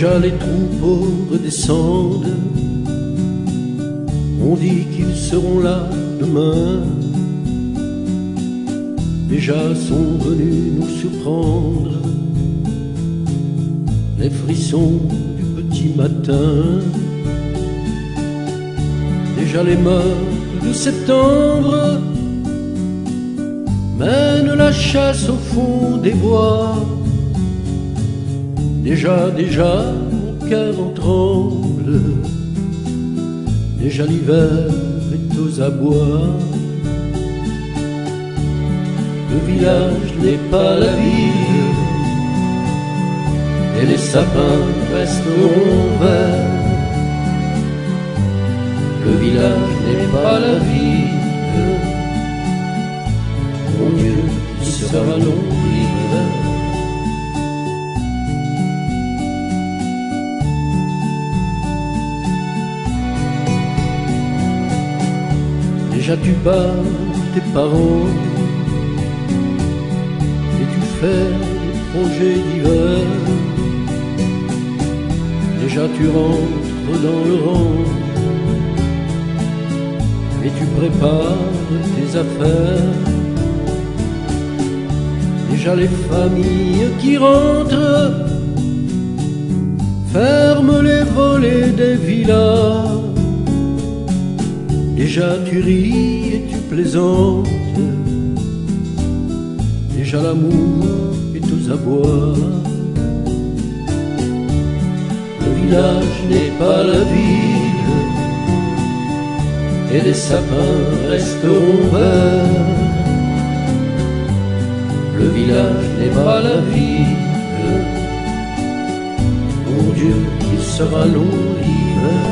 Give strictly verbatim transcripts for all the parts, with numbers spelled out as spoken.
Déjà les troupeaux redescendent, on dit qu'ils seront là demain. Déjà sont venus nous surprendre les frissons du petit matin. Déjà les meutes de septembre mènent la chasse au fond des bois. Déjà, déjà, mon cœur en tremble. Déjà l'hiver est aux abois. Le village n'est pas la ville, et les sapins resteront verts. Le village n'est pas la ville, mon Dieu, qui sera long l'hiver. Déjà tu bats tes parents et tu fais des projets d'hiver. Déjà tu rentres dans le rang et tu prépares tes affaires. Déjà les familles qui rentrent ferment les volets des villas. Déjà tu ris et tu plaisantes. Déjà l'amour est aux abois. Le village n'est pas la ville, et les sapins resteront verts. Le village n'est pas la ville, mon Dieu, qu'il sera long l'hiver.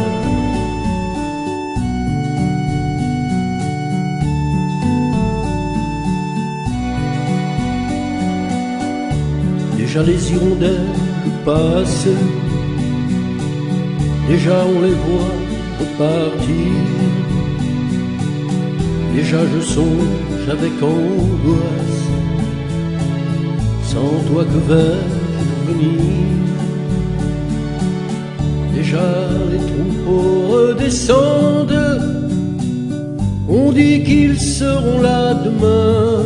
Déjà les hirondelles passent, déjà on les voit repartir. Déjà je songe avec angoisse, sans toi que vais-je venir. Déjà les troupeaux redescendent, on dit qu'ils seront là demain.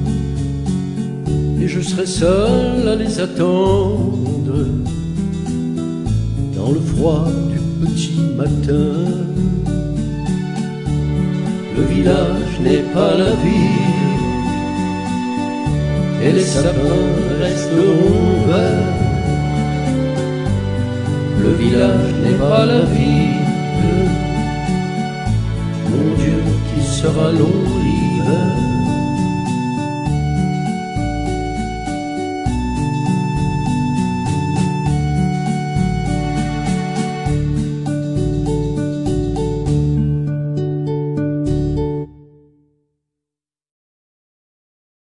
Et je serai seul à les attendre dans le froid du petit matin. Le village n'est pas la ville, et les sapins resteront verts. Le village n'est pas la ville, mon Dieu, qui sera long l'hiver.